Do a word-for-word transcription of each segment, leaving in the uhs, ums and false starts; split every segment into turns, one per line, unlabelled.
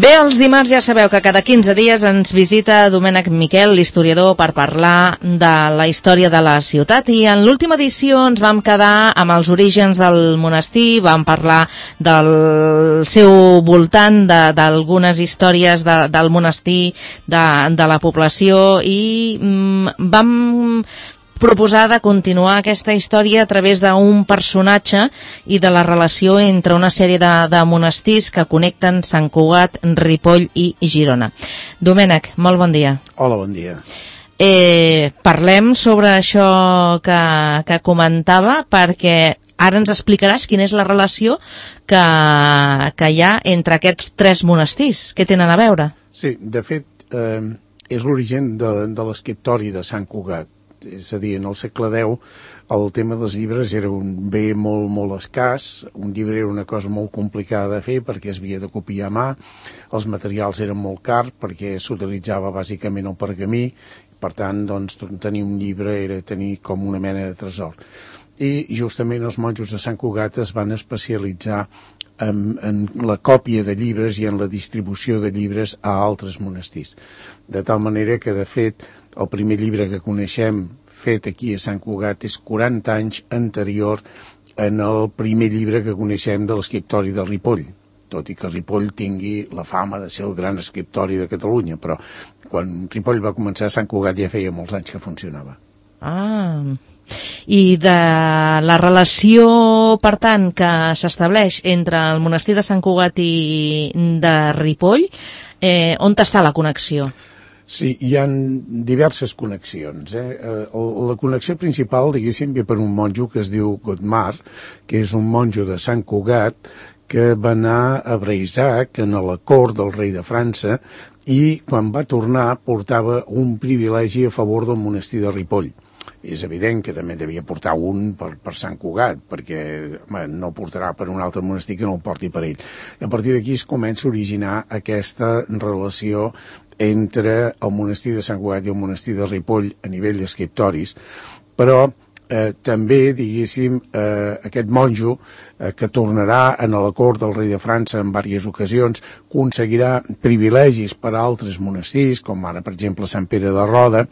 Bé, els dimarts ja sabeu que cada quinze dies ens visita Domènec Miquel, l'historiador, per parlar de la història de la ciutat, i en l'última edició ens vam quedar amb els orígens del monestir, vam parlar del seu voltant, d'algunes històries de, del monestir, de, de la població, i mm, vam proposar de continuar aquesta història a través d'un personatge i de la relació entre una sèrie de, de monestirs que connecten Sant Cugat, Ripoll i Girona. Domènec, molt bon dia.
Hola, bon dia.
Eh, parlem sobre això que, que comentava, perquè ara ens explicaràs quina és la relació que, que hi ha entre aquests tres monestirs. Què tenen a veure?
Sí, de fet, eh, és l'origen de, de l'escriptori de Sant Cugat. És a dir, en el segle deu el tema dels llibres era un bé molt, molt escàs, un llibre era una cosa molt complicada de fer perquè es havia de copiar a mà, els materials eren molt cars perquè s'utilitzava bàsicament el pergamí, per tant, doncs, tenir un llibre era tenir com una mena de tresor. I justament els monjos de Sant Cugat es van especialitzar en, en la còpia de llibres i en la distribució de llibres a altres monestirs. De tal manera que, de fet, el primer llibre que coneixem fet aquí a Sant Cugat és quaranta anys anterior en el primer llibre que coneixem de l'escriptori de Ripoll, tot i que Ripoll tingui la fama de ser el gran escriptori de Catalunya, però quan Ripoll va començar, Sant Cugat ja feia molts anys que funcionava.
Ah, i de la relació, per tant, que s'estableix entre el monestir de Sant Cugat i de Ripoll, eh, on està la connexió?
Sí, hi ha diverses connexions. Eh? La connexió principal, diguéssim, ve per un monjo que es diu Godmar, que és un monjo de Sant Cugat que va anar a Breissac, en la cort del rei de França, i quan va tornar portava un privilegi a favor del monestir de Ripoll. És evident que també devia portar un per, per Sant Cugat, perquè home, no portarà per un altre monestir que no el porti per ell. A partir d'aquí es comença a originar aquesta relació entre el monestir de Sant Cugat i el monestir de Ripoll a nivell d'escriptoris, però eh, també, diguéssim, eh, aquest monjo eh, que tornarà a la cort del rei de França en diverses ocasions, aconseguirà privilegis per a altres monestirs, com ara, per exemple, Sant Pere de Roda,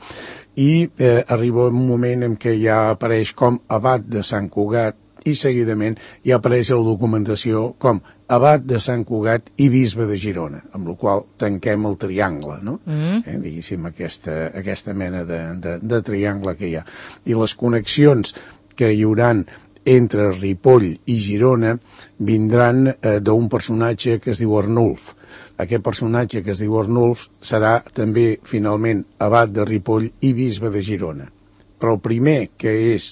i eh, arriba un moment en què ja apareix com abat de Sant Cugat i seguidament ja apareix la documentació com abat de Sant Cugat i bisbe de Girona, amb la qual tanquem el triangle, no? Mm. Eh, diguéssim, aquesta, aquesta mena de, de, de triangle que hi ha. I les connexions que hi hauran entre Ripoll i Girona vindran eh, d'un personatge que es diu Arnulf. Aquest personatge que es diu Arnulf serà també, finalment, abat de Ripoll i bisbe de Girona. Però el primer, que és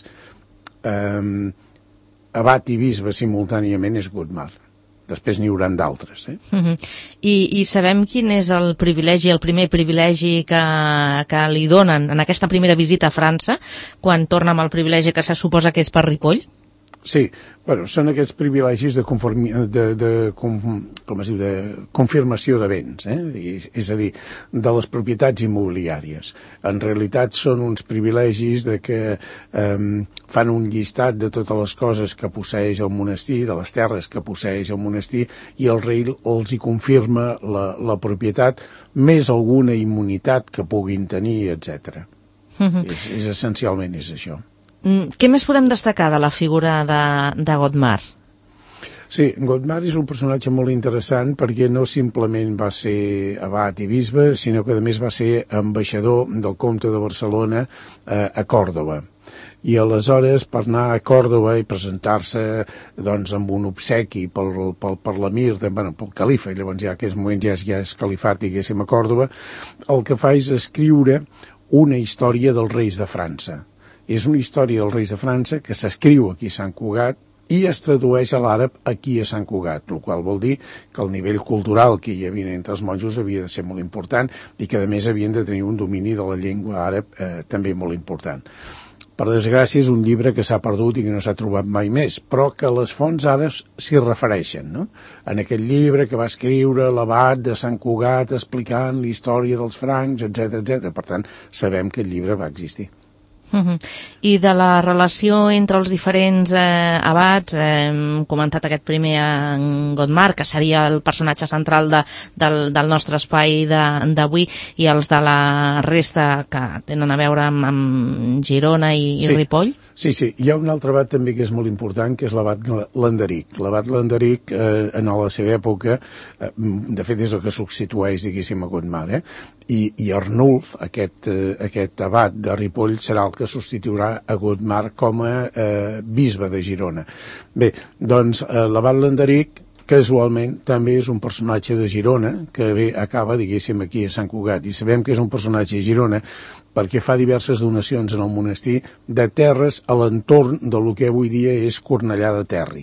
eh, abat i bisbe simultàniament, és Godmar. Després n'hi haurà d'altres. Eh?
Uh-huh. I, I sabem quin és el privilegi, el primer privilegi que, que li donen en aquesta primera visita a França, quan torna amb el privilegi que se suposa que és per Ripoll?
Sí, bueno, són aquests privilegis de, conformi, de, de, com, com es diu, de confirmació de béns, eh? és, és a dir, de les propietats immobiliàries. En realitat són uns privilegis de que eh, fan un llistat de totes les coses que posseix el monestir, de les terres que posseix el monestir, i el rei els hi confirma la, la propietat, més alguna immunitat que puguin tenir, etcètera. Uh-huh. és, és essencialment és això.
Què més podem destacar de la figura de, de Godmar?
Sí, Godmar és un personatge molt interessant perquè no simplement va ser abat i bisbe, sinó que a més va ser ambaixador del comte de Barcelona eh, a Còrdova. I aleshores, per anar a Còrdova i presentar-se doncs, amb un obsequi pel, pel, per l'emir, bueno, pel califa, llavors ja que és moment ja és, ja és califat, diguéssim, a Còrdova, el que fa és escriure una història dels reis de França. És una història dels reis de França que s'escriu aquí a Sant Cugat i es tradueix a l'àrab aquí a Sant Cugat, el qual vol dir que el nivell cultural que hi havia entre els monjos havia de ser molt important i que a més havien de tenir un domini de la llengua àrab eh, també molt important. Per desgràcia és un llibre que s'ha perdut i que no s'ha trobat mai més, però que les fonts àrabs s'hi refereixen, no? En aquest llibre que va escriure l'abat de Sant Cugat explicant la història dels francs, etcètera, etcètera. Per tant, sabem que el llibre va existir.
Uh-huh. I de la relació entre els diferents eh, abats, eh, hem comentat aquest primer en Godmar, que seria el personatge central de, del, del nostre espai d'avui, i els de la resta que tenen a veure amb, amb Girona i, i
sí.
Ripoll?
Sí, sí. Hi ha un altre abat també que és molt important, que és l'abat Landeric. L'abat Landeric, eh, en la seva època, eh, de fet és el que substitueix, diguéssim, a Godmar, eh? I, i Arnulf, aquest, eh, aquest abat de Ripoll, serà el que substituirà a Godmar com a eh, bisbe de Girona. Bé, doncs eh, l'abat Landeric casualment també és un personatge de Girona que bé acaba, diguéssim, aquí a Sant Cugat, i sabem que és un personatge de Girona perquè fa diverses donacions en el monestir de terres a l'entorn del que avui dia és Cornellà de Terri.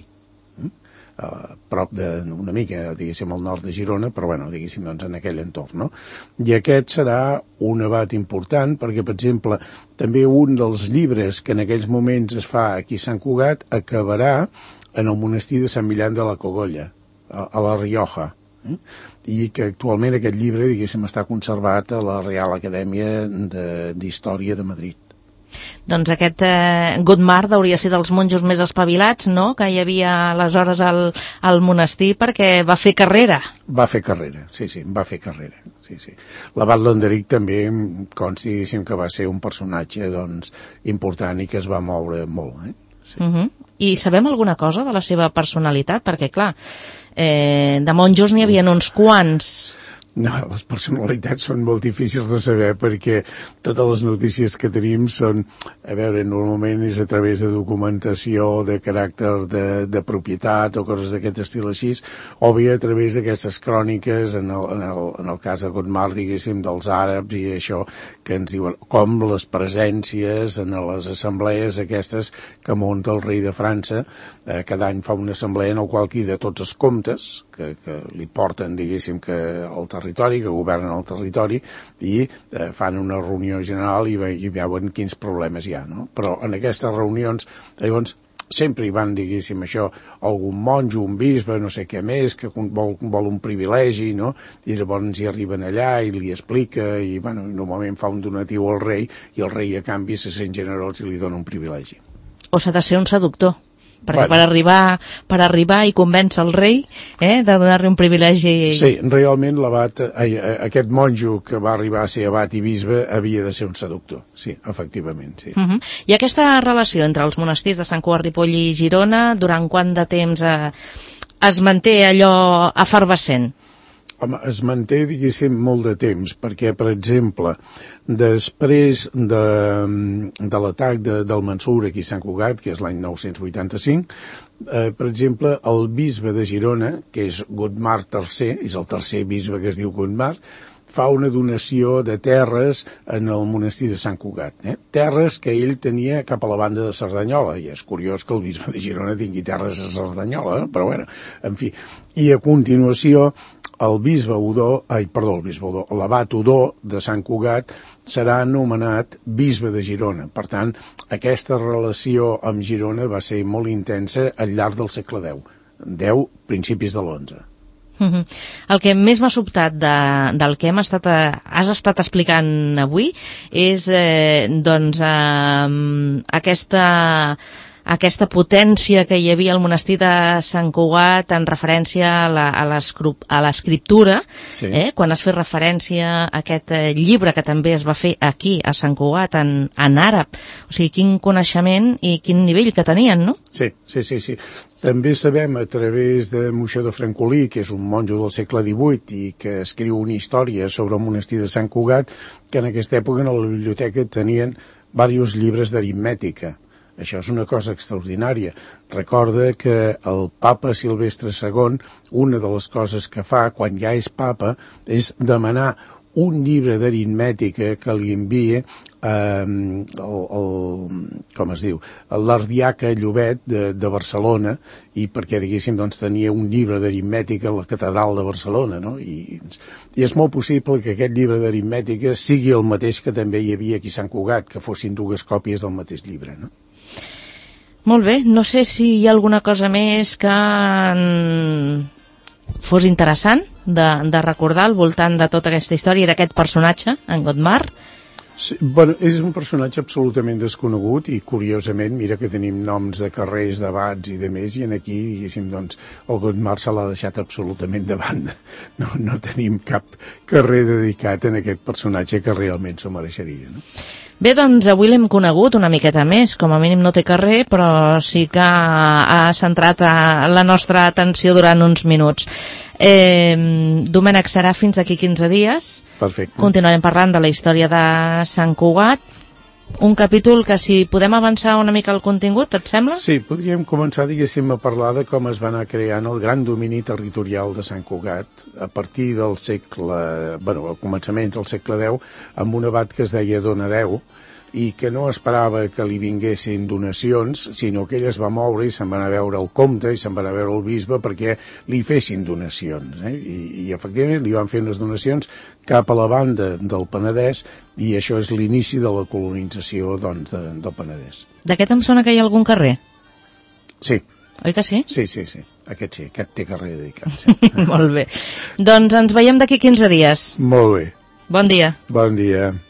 Uh, prop de, una mica, diguéssim, al nord de Girona, però, bueno, diguéssim, doncs, en aquell entorn, no? I aquest serà un abat important, perquè, per exemple, també un dels llibres que en aquells moments es fa aquí a Sant Cugat acabarà en el monestir de Sant Millán de la Cogolla, a, a la Rioja, eh? I que actualment aquest llibre, diguéssim, està conservat a la Real Acadèmia d'Història de, de Madrid.
Doncs aquest eh, Godmar hauria de ser dels monjos més espavilats, no?, que hi havia aleshores al, al monestir, perquè va fer carrera.
Va fer carrera, sí, sí, va fer carrera. Sí, sí. L'abat Landeric també consti, diguéssim, que va ser un personatge, doncs, important i que es va moure molt, eh? Sí.
Uh-huh. I sabem alguna cosa de la seva personalitat? Perquè, clar, eh, de monjos n'hi havia uns quants.
No, les personalitats són molt difícils de saber perquè totes les notícies que tenim són, a veure, normalment és a través de documentació de caràcter de, de propietat o coses d'aquest estil així, o bé a través d'aquestes cròniques, en el, en, el, en el cas de Godmar, diguéssim, dels àrabs i això que ens diuen, com les presències en les assemblees aquestes que munta el rei de França, eh, cada any fa una assemblea en el qual queda tots els comptes que, que li porten, diguéssim, que al territori territori, que governen el territori i eh, fan una reunió general i, ve, i veuen quins problemes hi ha, no? Però en aquestes reunions, llavors, sempre hi van, diguéssim, això, algun monjo, un bisbe, no sé què més, que vol, vol un privilegi, no? I llavors hi arriben allà i li explica i, bueno, normalment fa un donatiu al rei i el rei, a canvi, se sent generós i li dona un privilegi.
O s'ha de ser un seductor. Perquè
Bueno.
per arribar per arribar i convèncer el rei eh, de donar-li un privilegi...
Sí, realment l'abat, eh, aquest monjo que va arribar a ser abat i bisbe havia de ser un seductor, sí, efectivament, sí.
Uh-huh. I aquesta relació entre els monestirs de Sant Cugat, Ripoll i Girona, durant quant de temps eh, es manté allò efervescent?
Home, es manté, diguéssim, molt de temps, perquè, per exemple, després de, de l'atac de, del Mansur aquí a Sant Cugat, que és l'any nou-cents vuitanta-cinc, eh, per exemple, el bisbe de Girona, que és Godmar tercer, és el tercer bisbe que es diu Godmar, fa una donació de terres en el monestir de Sant Cugat. Eh? Terres que ell tenia cap a la banda de Cerdanyola, i és curiós que el bisbe de Girona tingui terres a Cerdanyola, eh? Però bueno, en fi. I a continuació, el bisbe Odó, ai, perdó, el bisbe Odó, l'abat Odó de Sant Cugat serà anomenat bisbe de Girona. Per tant, aquesta relació amb Girona va ser molt intensa al llarg del segle deu. deu, principis de l'onze.
Uh-huh. El que més m'ha sobtat de, del que hem estat, eh, has estat explicant avui és eh, doncs eh, aquesta aquesta potència que hi havia al monestir de Sant Cugat en referència a l'escriptura,
sí.
eh, quan es fa referència a aquest eh, llibre que també es va fer aquí a Sant Cugat en, en àrab. O sigui, quin coneixement i quin nivell que tenien, no?
Sí, sí, sí, sí. També sabem a través de Moixó de Francolí, que és un monjo del segle divuit i que escriu una història sobre el monestir de Sant Cugat, que en aquesta època en la biblioteca tenien diversos llibres d'aritmètica. Això és una cosa extraordinària. Recorda que el papa Silvestre segon, una de les coses que fa quan ja és papa, és demanar un llibre d'aritmètica que li envia eh, el, el, com es diu, l'ardiaca Llobet de, de Barcelona, i perquè, diguéssim, doncs, tenia un llibre d'aritmètica a la catedral de Barcelona, no? I, i és molt possible que aquest llibre d'aritmètica sigui el mateix que també hi havia aquí a Sant Cugat, que fossin dues còpies del mateix llibre, no?
Molt bé, no sé si hi ha alguna cosa més que en... fos interessant de, de recordar al voltant de tota aquesta història i d'aquest personatge, en Godmar.
Sí, bueno, és un personatge absolutament desconegut i, curiosament, mira que tenim noms de carrers, debats i de més, i en aquí, diguéssim, doncs, el Godmar se l'ha deixat absolutament de banda. No, no tenim cap carrer dedicat en aquest personatge que realment s'ho mereixeria, no?
Bé, doncs avui l'hem conegut una miqueta més, com a mínim no té carrer, però sí que ha centrat la nostra atenció durant uns minuts. Eh, Domènec, serà fins d'aquí quinze dies.
Perfecte.
Continuarem parlant de la història de Sant Cugat. Un capítol que, si podem avançar una mica el contingut, et sembla?
Sí, podríem començar, diguéssim, a parlar de com es va anar creant el gran domini territorial de Sant Cugat a partir del segle... bueno, al començament del segle deu, amb un abat que es deia Donadeu, i que no esperava que li vinguessin donacions, sinó que ell es va moure i se'n va anar a veure el comte i se'n va anar a veure el bisbe perquè li fessin donacions. Eh? I, I efectivament li van fer unes donacions cap a la banda del Penedès, i això és l'inici de la colonització, doncs, de, del Penedès.
D'aquest em sona que hi ha algun carrer?
Sí.
Oi que sí?
Sí, sí, sí. Aquest sí, aquest té carrer dedicat. Sí.
Molt bé. Doncs ens veiem d'aquí quinze dies.
Molt bé.
Bon dia.
Bon dia.